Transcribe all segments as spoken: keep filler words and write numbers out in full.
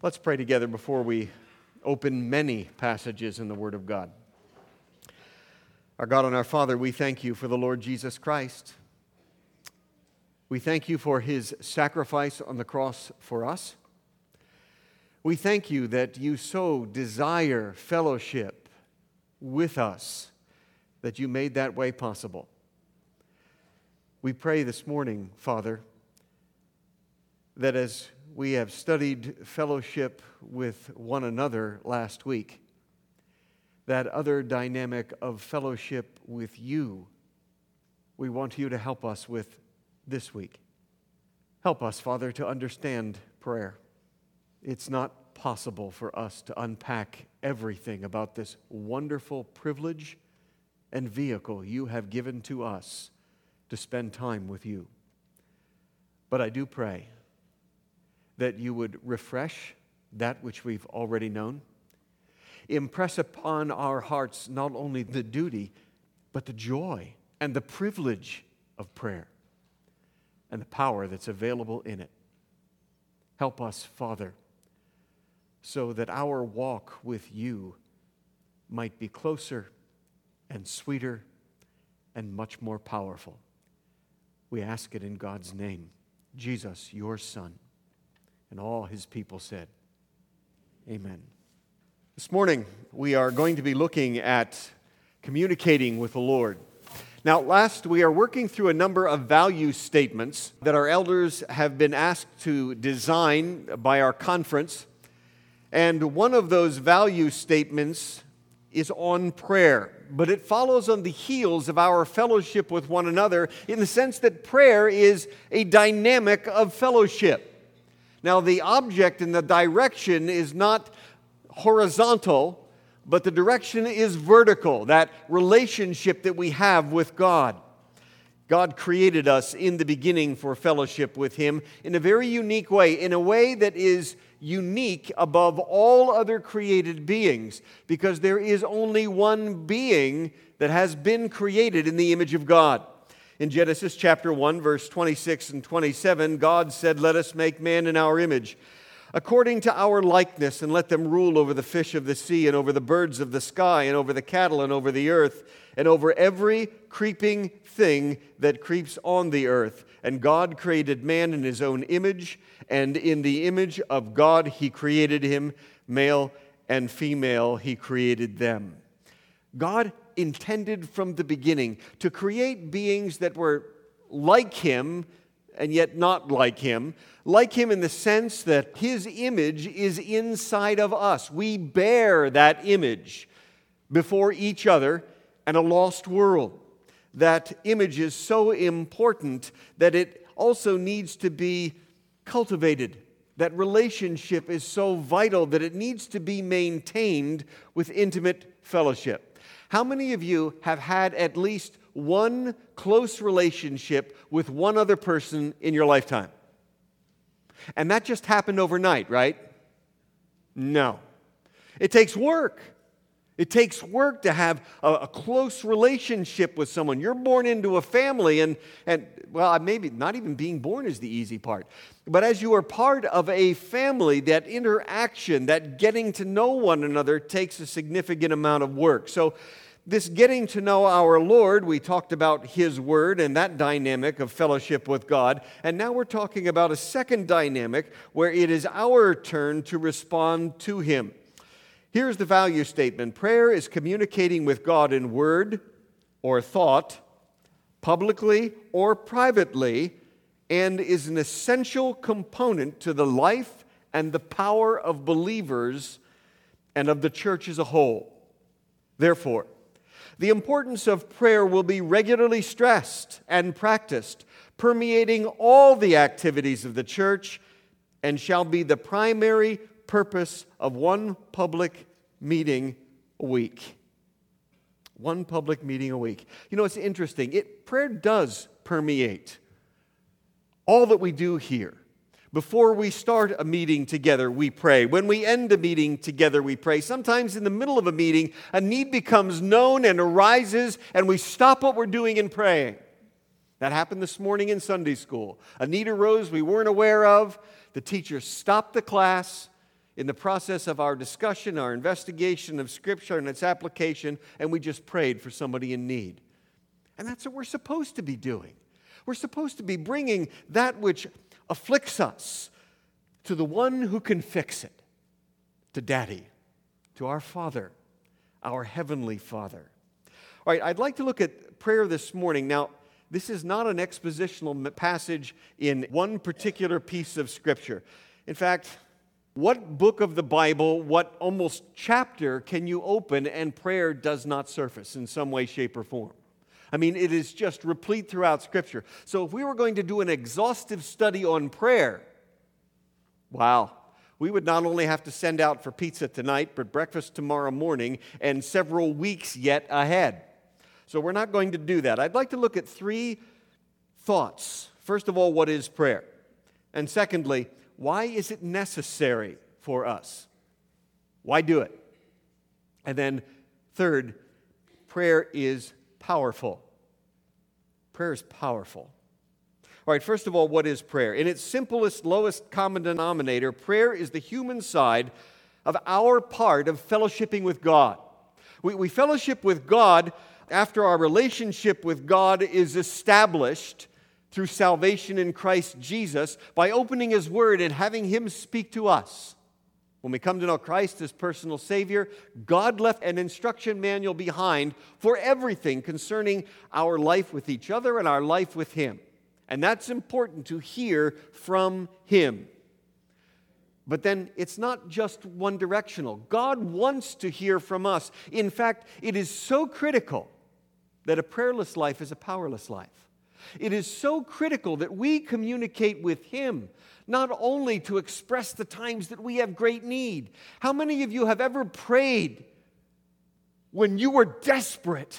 Let's pray together before we open many passages in the Word of God. Our God and our Father, we thank you for the Lord Jesus Christ. We thank you for his sacrifice on the cross for us. We thank you that you so desire fellowship with us, that you made that way possible. We pray this morning, Father, that as we have studied fellowship with one another last week, that other dynamic of fellowship with you, we want you to help us with this week. Help us, Father, to understand prayer. It's not possible for us to unpack everything about this wonderful privilege and vehicle you have given to us to spend time with you. But I do pray that you would refresh that which we've already known. Impress upon our hearts not only the duty, but the joy and the privilege of prayer and the power that's available in it. Help us, Father, so that our walk with you might be closer and sweeter and much more powerful. We ask it in God's name, Jesus, your Son. And all his people said, amen. This morning, we are going to be looking at communicating with the Lord. Now, last, we are working through a number of value statements that our elders have been asked to design by our conference. And one of those value statements is on prayer. But it follows on the heels of our fellowship with one another in the sense that prayer is a dynamic of fellowship. Now, the object and the direction is not horizontal, but the direction is vertical, that relationship that we have with God. God created us in the beginning for fellowship with him in a very unique way, in a way that is unique above all other created beings, because there is only one being that has been created in the image of God. In Genesis chapter one, verse twenty-six and twenty-seven, God said, "Let us make man in our image, according to our likeness, and let them rule over the fish of the sea, and over the birds of the sky, and over the cattle, and over the earth, and over every creeping thing that creeps on the earth." And God created man in his own image, and in the image of God he created him, male and female he created them. God intended from the beginning to create beings that were like him and yet not like him. Like him in the sense that his image is inside of us. We bear that image before each other and a lost world. That image is so important that it also needs to be cultivated. That relationship is so vital that it needs to be maintained with intimate fellowship. How many of you have had at least one close relationship with one other person in your lifetime? And that just happened overnight, right? No. It takes work. It takes work to have a, a close relationship with someone. You're born into a family, and, and, well, maybe not even being born is the easy part. But as you are part of a family, that interaction, that getting to know one another takes a significant amount of work. So this getting to know our Lord, we talked about his word and that dynamic of fellowship with God. And now we're talking about a second dynamic where it is our turn to respond to him. Here's the value statement. Prayer is communicating with God in word or thought, publicly or privately, and is an essential component to the life and the power of believers and of the church as a whole. Therefore, the importance of prayer will be regularly stressed and practiced, permeating all the activities of the church, and shall be the primary purpose of one public meeting a week. One public meeting a week. You know, it's interesting. It, prayer does permeate all that we do here. Before we start a meeting together, we pray. When we end a meeting together, we pray. Sometimes in the middle of a meeting, a need becomes known and arises, and we stop what we're doing and praying. That happened this morning in Sunday school. A need arose we weren't aware of. The teacher stopped the class, in the process of our discussion, our investigation of Scripture and its application, and we just prayed for somebody in need. And that's what we're supposed to be doing. We're supposed to be bringing that which afflicts us to the one who can fix it, to Daddy, to our Father, our Heavenly Father. All right, I'd like to look at prayer this morning. Now, this is not an expositional passage in one particular piece of Scripture. In fact, what book of the Bible, what almost chapter can you open and prayer does not surface in some way, shape, or form? I mean, it is just replete throughout Scripture. So if we were going to do an exhaustive study on prayer, wow, we would not only have to send out for pizza tonight, but breakfast tomorrow morning and several weeks yet ahead. So we're not going to do that. I'd like to look at three thoughts. First of all, what is prayer? And secondly, why is it necessary for us? Why do it? And then third, prayer is powerful. Prayer is powerful. All right, first of all, what is prayer? In its simplest, lowest common denominator, prayer is the human side of our part of fellowshipping with God. We, we fellowship with God after our relationship with God is established through salvation in Christ Jesus by opening His Word and having Him speak to us. When we come to know Christ as personal Savior, God left an instruction manual behind for everything concerning our life with each other and our life with Him. And that's important to hear from Him. But then it's not just one directional. God wants to hear from us. In fact, it is so critical that a prayerless life is a powerless life. It is so critical that we communicate with Him, not only to express the times that we have great need. How many of you have ever prayed when you were desperate?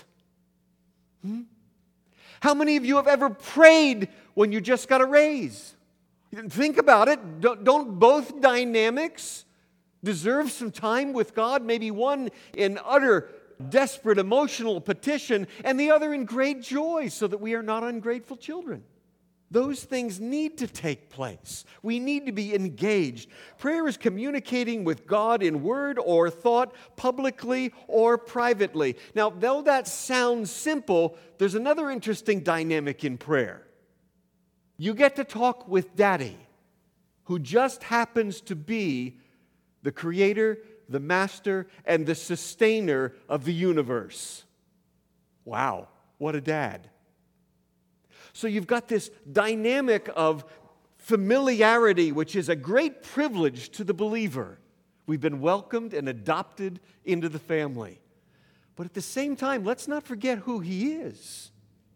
Hmm? How many of you have ever prayed when you just got a raise? Think about it. Don't both dynamics deserve some time with God? Maybe one in utter desperate emotional petition and the other in great joy so that we are not ungrateful children. Those things need to take place. We need to be engaged. Prayer is communicating with God in word or thought, publicly or privately. Now, though that sounds simple, there's another interesting dynamic in prayer. You get to talk with Daddy, who just happens to be the Creator, the Master, and the Sustainer of the universe. Wow, what a dad. So you've got this dynamic of familiarity, which is a great privilege to the believer. We've been welcomed and adopted into the family. But at the same time, let's not forget who He is.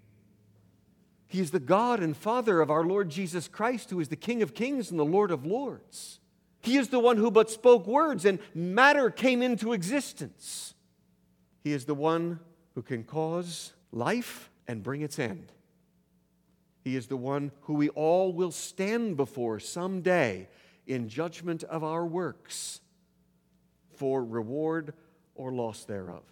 He is the God and Father of our Lord Jesus Christ, who is the King of kings and the Lord of lords. He is the one who but spoke words and matter came into existence. He is the one who can cause life and bring its end. He is the one who we all will stand before someday in judgment of our works for reward or loss thereof.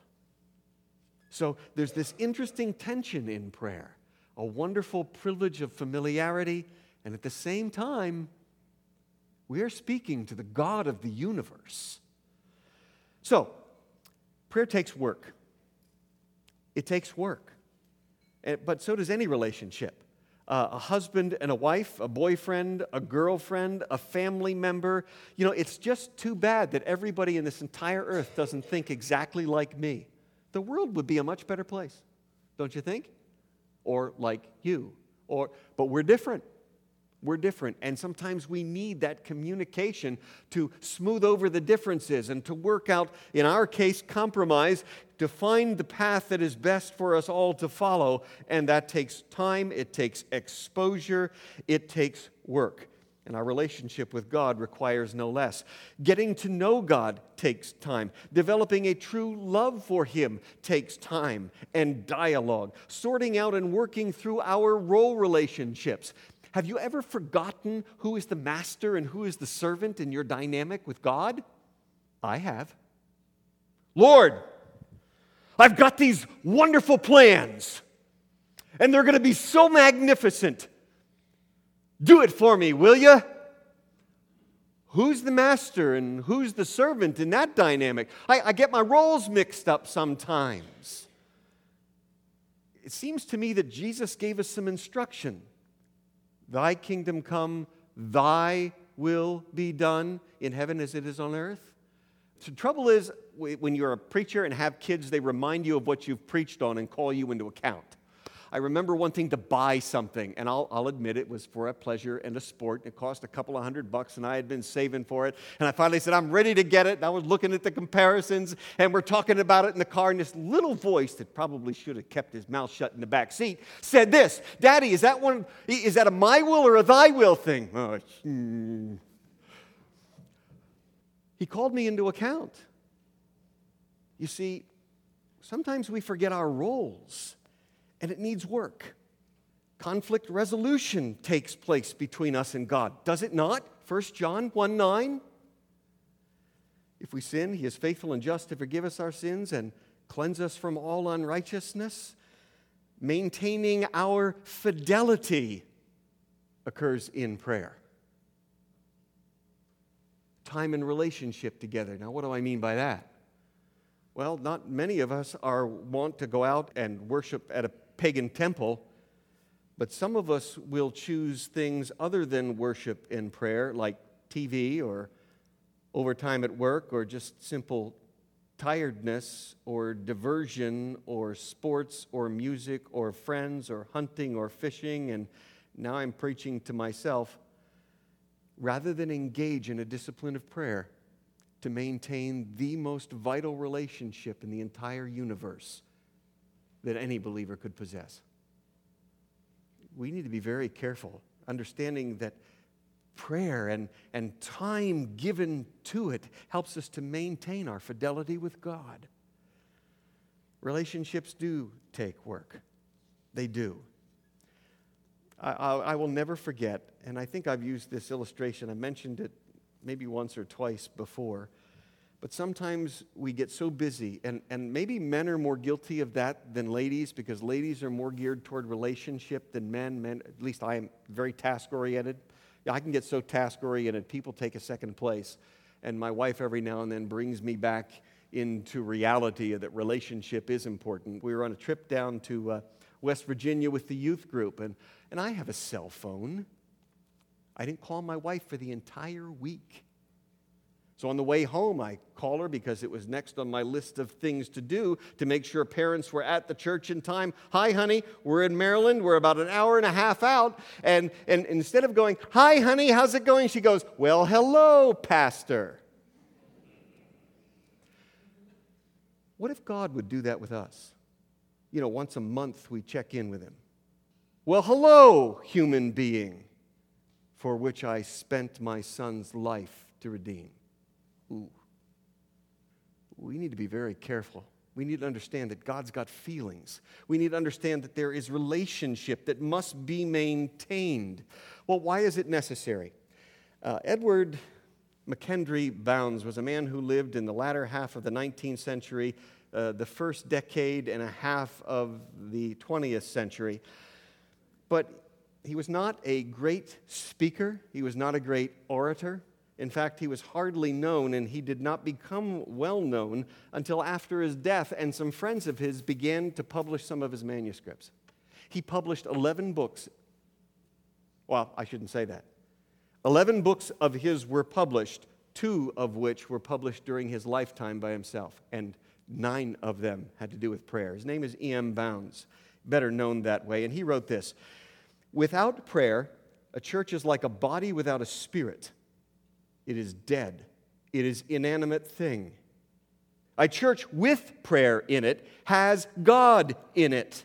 So there's this interesting tension in prayer, a wonderful privilege of familiarity, and at the same time, we are speaking to the God of the universe. So, prayer takes work. It takes work. But so does any relationship. Uh, a husband and a wife, a boyfriend, a girlfriend, a family member. You know, it's just too bad that everybody in this entire earth doesn't think exactly like me. The world would be a much better place, don't you think? Or like you. Or, but we're different. We're different, and sometimes we need that communication to smooth over the differences and to work out, in our case, compromise, to find the path that is best for us all to follow, and that takes time, it takes exposure, it takes work. And our relationship with God requires no less. Getting to know God takes time. Developing a true love for Him takes time and dialogue. Sorting out and working through our role relationships. Have you ever forgotten who is the master and who is the servant in your dynamic with God? I have. Lord, I've got these wonderful plans, and they're going to be so magnificent. Do it for me, will you? who's the master and who's the servant in that dynamic? I, I get my roles mixed up sometimes. It seems to me that Jesus gave us some instruction. Thy kingdom come, thy will be done in heaven as it is on earth. The trouble is, when you're a preacher and have kids, they remind you of what you've preached on and call you into account. I remember wanting to buy something, and I'll, I'll admit it was for a pleasure and a sport. It cost a couple of hundred bucks, and I had been saving for it. And I finally said, I'm ready to get it. And I was looking at the comparisons, and we're talking about it in the car, and this little voice that probably should have kept his mouth shut in the back seat said this, Daddy, is that one? Is that a my will or a thy will thing? Oh, hmm. He called me into account. You see, sometimes we forget our roles. And it needs work. Conflict resolution takes place between us and God. Does it not? First John one nine. If we sin, He is faithful and just to forgive us our sins and cleanse us from all unrighteousness. Maintaining our fidelity occurs in prayer. Time and relationship together. Now, what do I mean by that? Well, not many of us are want to go out and worship at a pagan temple, but some of us will choose things other than worship and prayer, like T V or overtime at work or just simple tiredness or diversion or sports or music or friends or hunting or fishing, and now I'm preaching to myself, rather than engage in a discipline of prayer to maintain the most vital relationship in the entire universe that any believer could possess. We need to be very careful, understanding that prayer and, and time given to it helps us to maintain our fidelity with God. Relationships do take work. They do. I, I, I will never forget, and I think I've used this illustration, I mentioned it maybe once or twice before, but sometimes we get so busy, and, and maybe men are more guilty of that than ladies, because ladies are more geared toward relationship than men. Men, at least I am very task-oriented. I can get so task-oriented, people take a second place, and my wife every now and then brings me back into reality that relationship is important. We were on a trip down to uh, West Virginia with the youth group, and, and I have a cell phone. I didn't call my wife for the entire week. So on the way home, I called her because it was next on my list of things to do to make sure parents were at the church in time. Hi, honey, we're in Maryland. We're about an hour and a half out. And, and instead of going, hi, honey, how's it going? She goes, well, hello, Pastor. What if God would do that with us? You know, once a month we check in with Him. Well, hello, human being, for which I spent my son's life to redeem. Ooh. We need to be very careful. We need to understand that God's got feelings. We need to understand that there is relationship that must be maintained. Well, why is it necessary? Uh, Edward McKendry Bounds was a man who lived in the latter half of the nineteenth century, uh, the first decade and a half of the twentieth century. But he was not a great speaker. He was not a great orator. In fact, he was hardly known, and he did not become well known until after his death, and some friends of his began to publish some of his manuscripts. He published eleven books. Well, I shouldn't say that. eleven books of his were published, two of which were published during his lifetime by himself, and nine of them had to do with prayer. His name is E M Bounds, better known that way, and he wrote this: without prayer, a church is like a body without a spirit. It is dead. It is an inanimate thing. A church with prayer in it has God in it.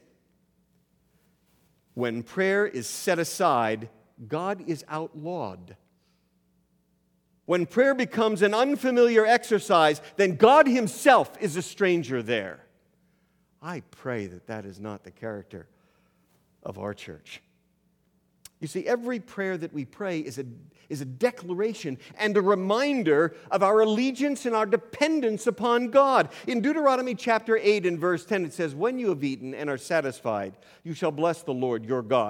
When prayer is set aside, God is outlawed. When prayer becomes an unfamiliar exercise, then God Himself is a stranger there. I pray that that is not the character of our church. You see, every prayer that we pray is a, is a declaration and a reminder of our allegiance and our dependence upon God. In Deuteronomy chapter eight and verse ten, it says, when you have eaten and are satisfied, you shall bless the Lord your God.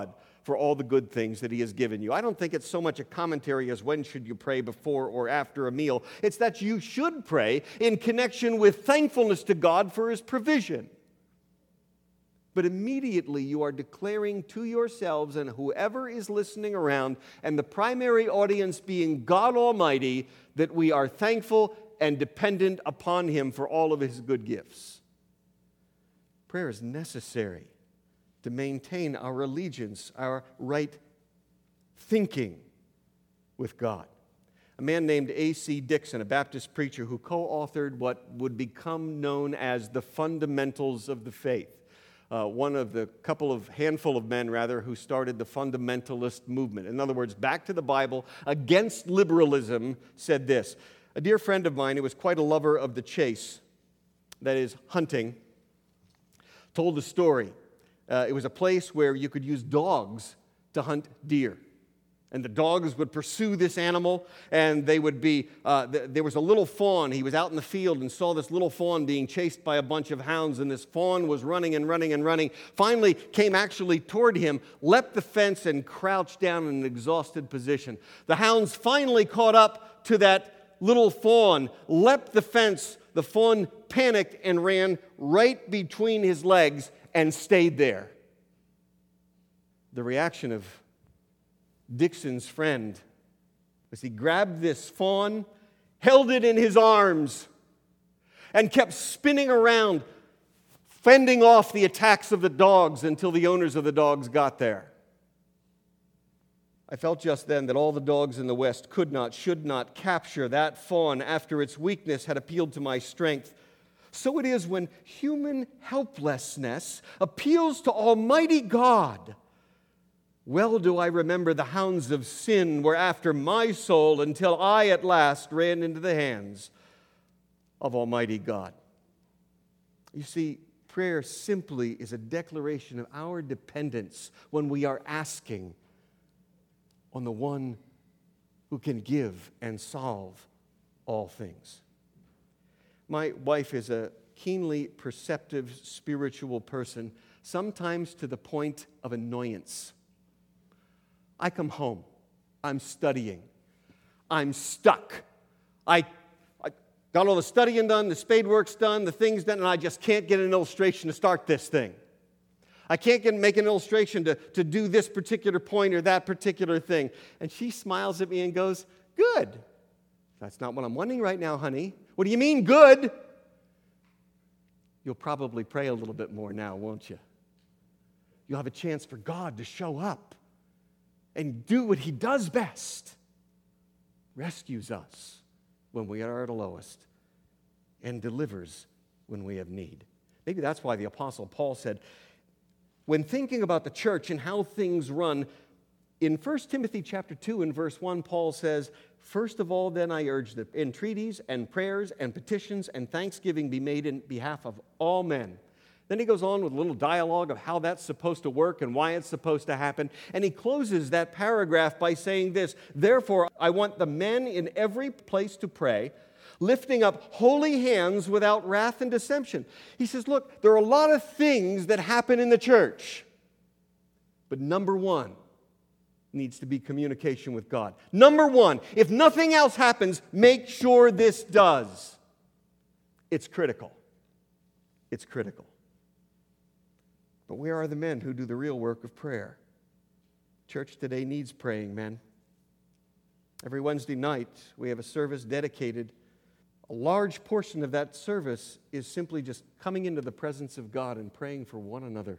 for all the good things that he has given you. I don't think it's so much a commentary as when should you pray before or after a meal. It's that you should pray in connection with thankfulness to God for his provision. But immediately you are declaring to yourselves and whoever is listening around, and the primary audience being God Almighty, that we are thankful and dependent upon him for all of his good gifts. Prayer is necessary to maintain our allegiance, our right thinking with God. A man named A C Dixon, a Baptist preacher who co-authored what would become known as the Fundamentals of the Faith. Uh, one of the couple of handful of men, rather, who started the fundamentalist movement. In other words, back to the Bible, against liberalism, said this. A dear friend of mine who was quite a lover of the chase, that is, hunting, told a story. Uh, it was a place where you could use dogs to hunt deer. And the dogs would pursue this animal, and they would be, uh, th- there was a little fawn. He was out in the field and saw this little fawn being chased by a bunch of hounds, and this fawn was running and running and running. Finally came actually toward him, leapt the fence, and crouched down in an exhausted position. The hounds finally caught up to that little fawn, leapt the fence. The fawn panicked and ran right between his legs and stayed there. The reaction of Dixon's friend was he grabbed this fawn, held it in his arms, and kept spinning around, fending off the attacks of the dogs until the owners of the dogs got there. I felt just then that all the dogs in the West could not, should not capture that fawn after its weakness had appealed to my strength. So it is when human helplessness appeals to Almighty God. Well do I remember the hounds of sin were after my soul until I at last ran into the hands of Almighty God. You see, prayer simply is a declaration of our dependence when we are asking on the one who can give and solve all things. My wife is a keenly perceptive spiritual person, sometimes to the point of annoyance. I come home, I'm studying, I'm stuck. I, I got all the studying done, the spade work's done, the thing's done, and I just can't get an illustration to start this thing. I can't get, make an illustration to, to do this particular point or that particular thing. And she smiles at me and goes, good. That's not what I'm wanting right now, honey. What do you mean, good? You'll probably pray a little bit more now, won't you? You'll have a chance for God to show up and do what he does best. Rescues us when we are at our lowest and delivers when we have need. Maybe that's why the Apostle Paul said, when thinking about the church and how things run, in First Timothy chapter two and verse one, Paul says, first of all, then I urge that entreaties and prayers and petitions and thanksgiving be made in behalf of all men. Then he goes on with a little dialogue of how that's supposed to work and why it's supposed to happen. And he closes that paragraph by saying this, therefore, I want the men in every place to pray, lifting up holy hands without wrath and deception. He says, look, there are a lot of things that happen in the church. But number one needs to be communication with God. Number one, if nothing else happens, make sure this does. It's critical. It's critical. But where are the men who do the real work of prayer? Church today needs praying men. Every Wednesday night, we have a service dedicated. A large portion of that service is simply just coming into the presence of God and praying for one another.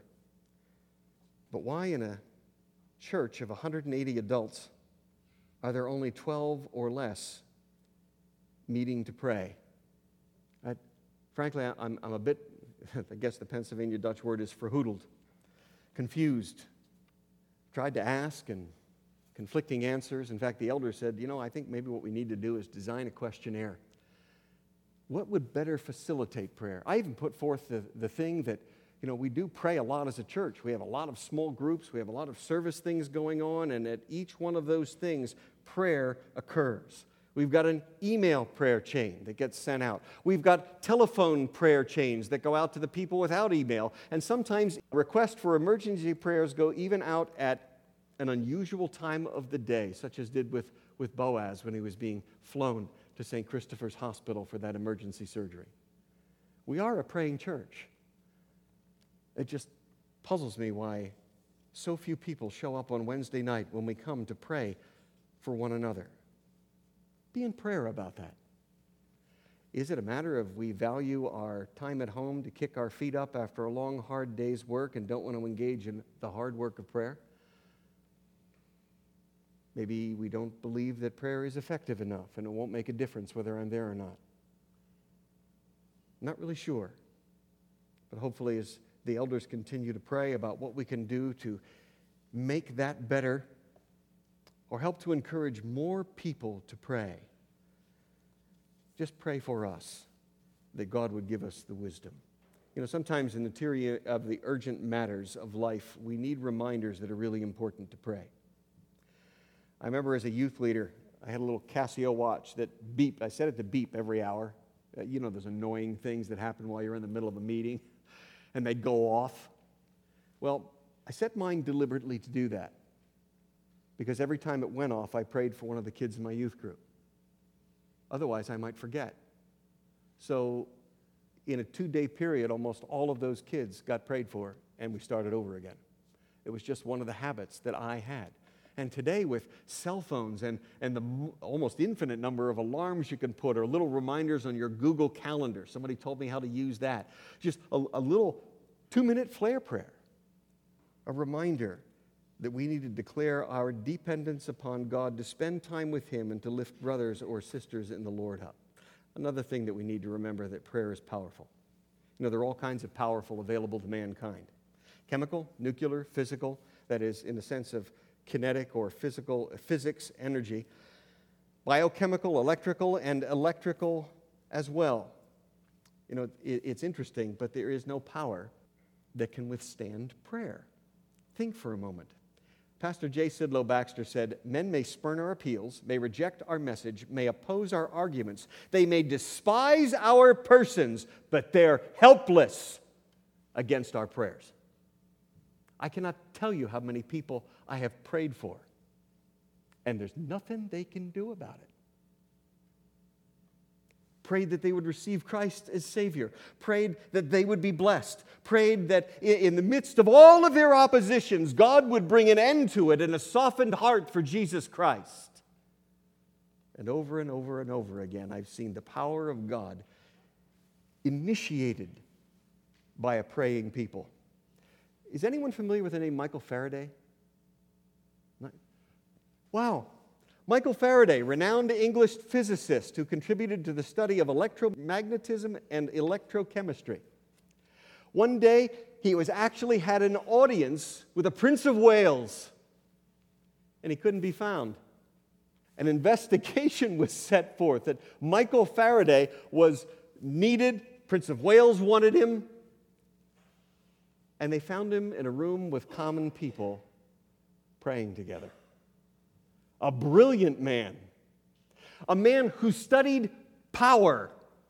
But why in a church of one hundred eighty adults are there only twelve or less meeting to pray? I, frankly, I'm, I'm a bit, I guess the Pennsylvania Dutch word is verhoedeld, confused. Tried to ask and conflicting answers. In fact, the elder said, you know, I think maybe what we need to do is design a questionnaire. What would better facilitate prayer? I even put forth the, the thing that, you know, we do pray a lot as a church. We have a lot of small groups. We have a lot of service things going on, and at each one of those things, prayer occurs. We've got an email prayer chain that gets sent out. We've got telephone prayer chains that go out to the people without email. And sometimes requests for emergency prayers go even out at an unusual time of the day, such as did with, with Boaz when he was being flown to Saint Christopher's Hospital for that emergency surgery. We are a praying church. It just puzzles me why so few people show up on Wednesday night when we come to pray for one another. Be in prayer about that. Is it a matter of we value our time at home to kick our feet up after a long, hard day's work and don't want to engage in the hard work of prayer? Maybe we don't believe that prayer is effective enough and it won't make a difference whether I'm there or not. I'm not really sure. But hopefully as the elders continue to pray about what we can do to make that better or help to encourage more people to pray, just pray for us that God would give us the wisdom. You know, sometimes in the theory of the urgent matters of life, we need reminders that are really important to pray. I remember as a youth leader, I had a little Casio watch that beeped. I set it to beep every hour. Uh, you know those annoying things that happen while you're in the middle of a meeting, and they go off. Well, I set mine deliberately to do that, because every time it went off, I prayed for one of the kids in my youth group. Otherwise, I might forget. So in a two-day period, almost all of those kids got prayed for, and we started over again. It was just one of the habits that I had. And today, with cell phones and, and the m- almost infinite number of alarms you can put, or little reminders on your Google Calendar, somebody told me how to use that. Just a, a little two-minute flare prayer, a reminder that we need to declare our dependence upon God, to spend time with Him, and to lift brothers or sisters in the Lord up. Another thing that we need to remember, that prayer is powerful. You know, there are all kinds of powerful available to mankind. Chemical, nuclear, physical, that is, in the sense of kinetic or physical, physics, energy. Biochemical, electrical, and electrical as well. You know, it, it's interesting, but there is no power that can withstand prayer. Think for a moment. Pastor J. Sidlow Baxter said, "Men may spurn our appeals, may reject our message, may oppose our arguments. They may despise our persons, but they're helpless against our prayers." I cannot tell you how many people I have prayed for, and there's nothing they can do about it. Prayed that they would receive Christ as Savior. Prayed that they would be blessed. Prayed that in the midst of all of their oppositions, God would bring an end to it and a softened heart for Jesus Christ. And over and over and over again, I've seen the power of God initiated by a praying people. Is anyone familiar with the name Michael Faraday? Wow. Michael Faraday, renowned English physicist who contributed to the study of electromagnetism and electrochemistry. One day, he was actually had an audience with the Prince of Wales, and he couldn't be found. An investigation was set forth that Michael Faraday was needed. Prince of Wales wanted him, and they found him in a room with common people praying together. A brilliant man, a man who studied power,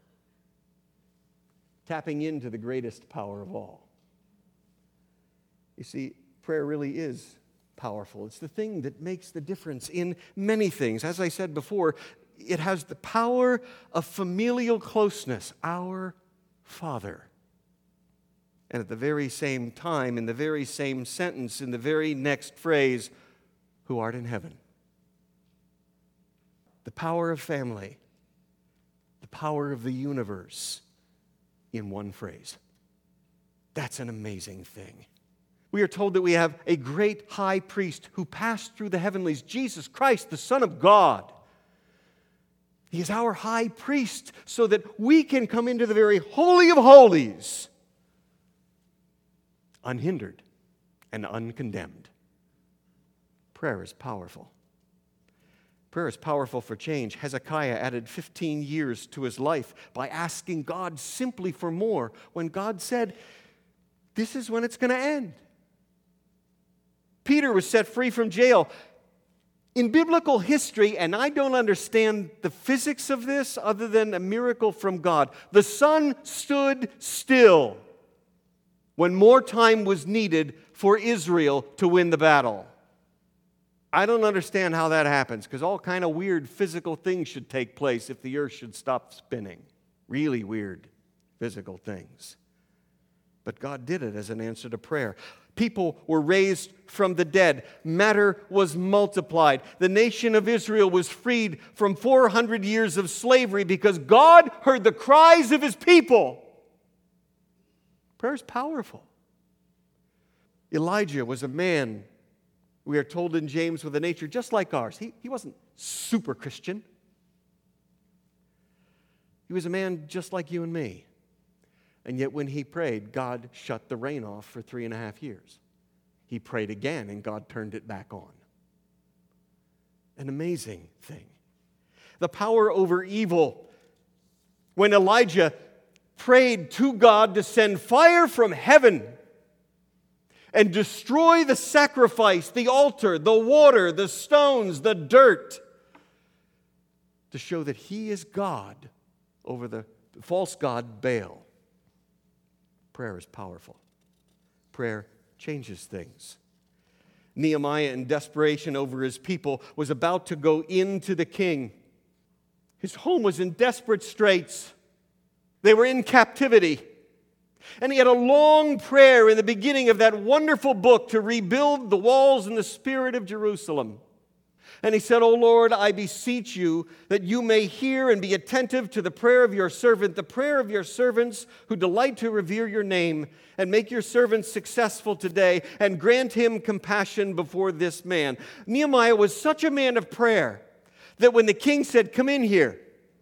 tapping into the greatest power of all. You see, prayer really is powerful. It's the thing that makes the difference in many things. As I said before, it has the power of familial closeness, our Father. And at the very same time, in the very same sentence, in the very next phrase, who art in heaven. The power of family, the power of the universe in one phrase. That's an amazing thing. We are told that we have a great high priest who passed through the heavenlies, Jesus Christ, the Son of God. He is our high priest so that we can come into the very holy of holies unhindered and uncondemned. Prayer is powerful. Prayer is powerful for change. Hezekiah added fifteen years to his life by asking God simply for more when God said, this is when it's going to end. Peter was set free from jail. In biblical history, and I don't understand the physics of this other than a miracle from God, the sun stood still when more time was needed for Israel to win the battle. I don't understand how that happens, because all kind of weird physical things should take place if the earth should stop spinning. Really weird physical things. But God did it as an answer to prayer. People were raised from the dead. Matter was multiplied. The nation of Israel was freed from four hundred years of slavery because God heard the cries of His people. Prayer is powerful. Elijah was a man, we are told in James, with a nature just like ours. He, he wasn't super Christian. He was a man just like you and me. And yet when he prayed, God shut the rain off for three and a half years. He prayed again, and God turned it back on. An amazing thing. The power over evil. When Elijah prayed to God to send fire from heaven and destroy the sacrifice, the altar, the water, the stones, the dirt, to show that He is God over the false god Baal. Prayer is powerful. Prayer changes things. Nehemiah, in desperation over his people, was about to go into the king. His home was in desperate straits. They were in captivity. And he had a long prayer in the beginning of that wonderful book to rebuild the walls and the spirit of Jerusalem. And he said, "O Lord, I beseech you that you may hear and be attentive to the prayer of your servant, the prayer of your servants who delight to revere your name, and make your servant successful today, and grant him compassion before this man." Nehemiah was such a man of prayer that when the king said, "Come in here,"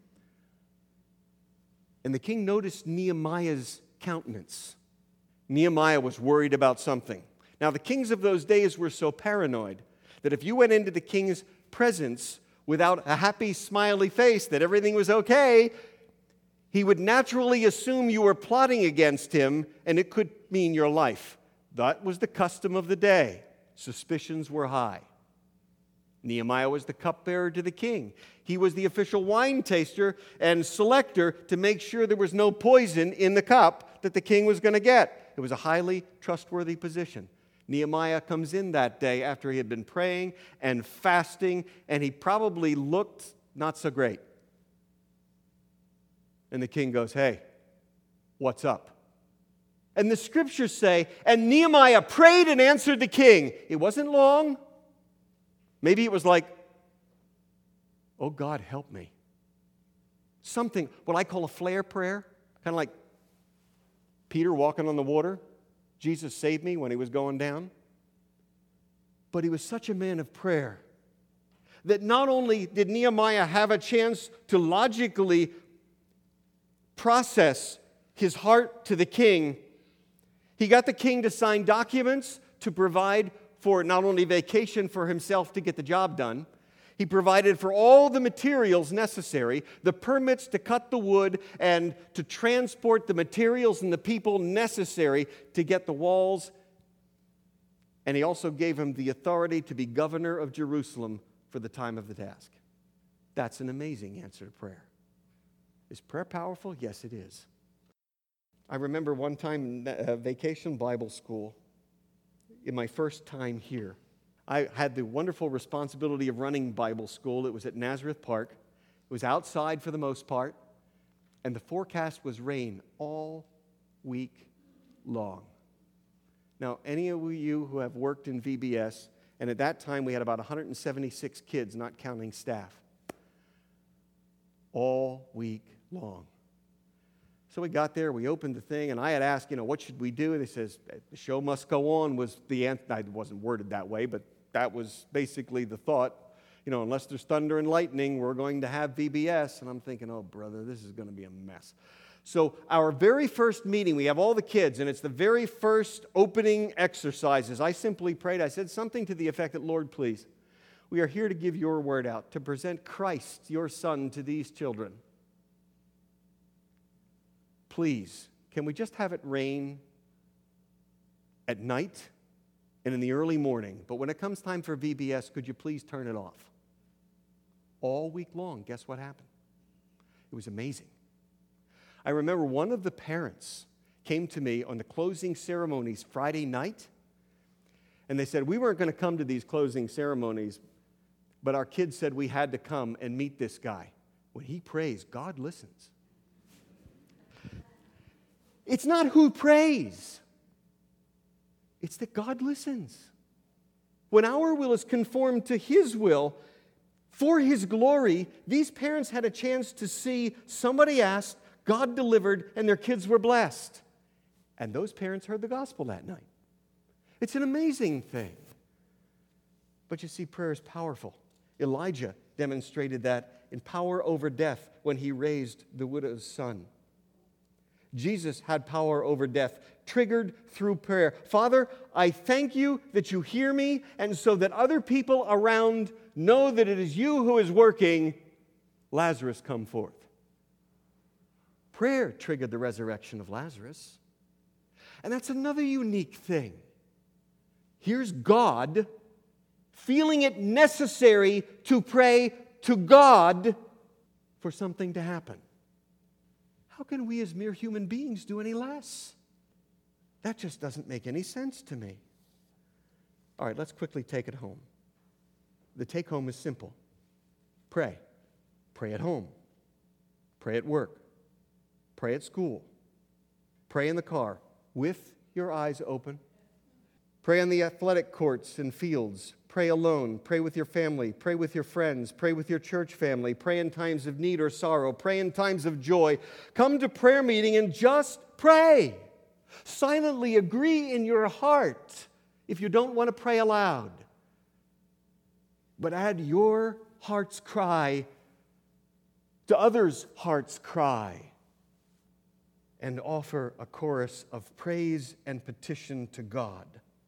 and the king noticed Nehemiah's countenance, Nehemiah was worried about something. Now, the kings of those days were so paranoid that if you went into the king's presence without a happy, smiley face, that everything was okay, he would naturally assume you were plotting against him, and it could mean your life. That was the custom of the day. Suspicions were high. Nehemiah was the cupbearer to the king. He was the official wine taster and selector to make sure there was no poison in the cup that the king was going to get. It was a highly trustworthy position. Nehemiah comes in that day after he had been praying and fasting, and he probably looked not so great. And the king goes, "Hey, what's up?" And the scriptures say, and Nehemiah prayed and answered the king. It wasn't long. Maybe it was like, "Oh God, help me." Something, what I call a flare prayer, kind of like Peter walking on the water. Jesus saved me when he was going down. But he was such a man of prayer that not only did Nehemiah have a chance to logically process his heart to the king, he got the king to sign documents to provide for not only vacation for himself to get the job done, he provided for all the materials necessary, the permits to cut the wood and to transport the materials and the people necessary to get the walls. And he also gave him the authority to be governor of Jerusalem for the time of the task. That's an amazing answer to prayer. Is prayer powerful? Yes, it is. I remember one time in uh, vacation Bible school, in my first time here, I had the wonderful responsibility of running Bible school. It was at Nazareth Park. It was outside for the most part, and the forecast was rain all week long. Now, any of you who have worked in V B S, and at that time we had about one hundred seventy-six kids, not counting staff, all week long. So we got there, we opened the thing, and I had asked, you know, what should we do? And they says, the show must go on was the answer. I wasn't worded that way, but that was basically the thought. You know, unless there's thunder and lightning, we're going to have V B S. And I'm thinking, oh, brother, this is going to be a mess. So our very first meeting, we have all the kids, and it's the very first opening exercises. I simply prayed. I said something to the effect that, Lord, please, we are here to give your word out, to present Christ, your Son, to these children. Please, can we just have it rain at night and in the early morning? But when it comes time for V B S, could you please turn it off? All week long, guess what happened? It was amazing. I remember one of the parents came to me on the closing ceremonies Friday night, And they said, we weren't going to come to these closing ceremonies, but our kids said we had to come and meet this guy. When he prays, God listens. It's not who prays. It's that God listens. When our will is conformed to His will, for His glory, these parents had a chance to see somebody asked, God delivered, and their kids were blessed. And those parents heard the gospel that night. It's an amazing thing. But you see, prayer is powerful. Elijah demonstrated that in power over death when he raised the widow's son. Jesus had power over death, triggered through prayer. Father, I thank you that you hear me, and so that other people around know that it is you who is working, Lazarus, come forth. Prayer triggered the resurrection of Lazarus. And that's another unique thing. Here's God feeling it necessary to pray to God for something to happen. How can we as mere human beings do any less? That just doesn't make any sense to me. All right, let's quickly take it home. The take home is simple. Pray. Pray at home. Pray at work. Pray at school. Pray in the car with your eyes open. Pray on the athletic courts and fields. Pray alone. Pray with your family. Pray with your friends. Pray with your church family. Pray in times of need or sorrow. Pray in times of joy. Come to prayer meeting and just pray. Silently agree in your heart if you don't want to pray aloud. But add your heart's cry to others' heart's cry and offer a chorus of praise and petition to God.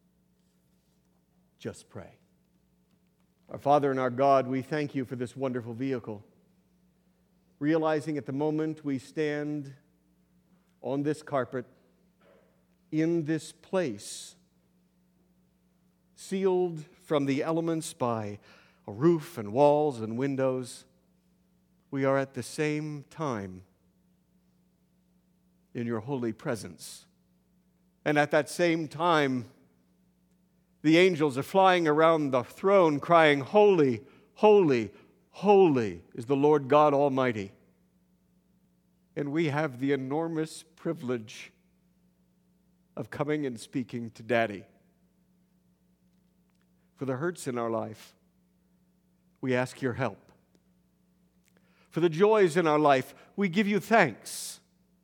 Just pray. Our Father and our God, we thank you for this wonderful vehicle. Realizing at the moment we stand on this carpet, in this place, sealed from the elements by a roof and walls and windows, we are at the same time in your holy presence. And at that same time, the angels are flying around the throne crying, holy, holy, holy is the Lord God Almighty. And we have the enormous privilege of coming and speaking to Daddy. For the hurts in our life, we ask your help. For the joys in our life, we give you thanks.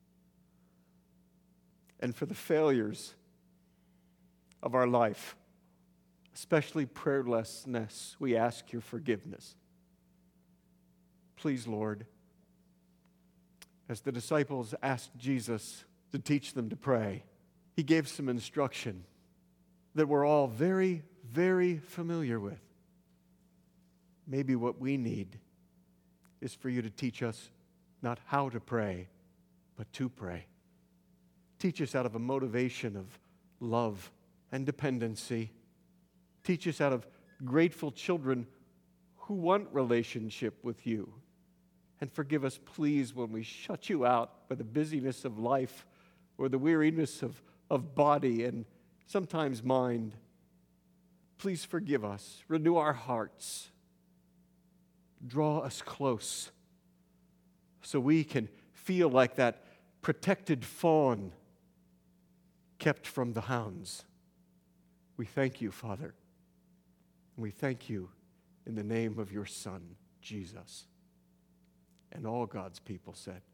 And for the failures of our life, especially prayerlessness, we ask your forgiveness. Please, Lord, as the disciples asked Jesus to teach them to pray, he gave some instruction that we're all very, very familiar with. Maybe what we need is for you to teach us not how to pray, but to pray. Teach us out of a motivation of love and dependency. Teach us out of grateful children who want relationship with you. And forgive us, please, when we shut you out by the busyness of life or the weariness of, of body and sometimes mind. Please forgive us. Renew our hearts. Draw us close so we can feel like that protected fawn kept from the hounds. We thank you, Father. We thank you in the name of your Son, Jesus. And all God's people said,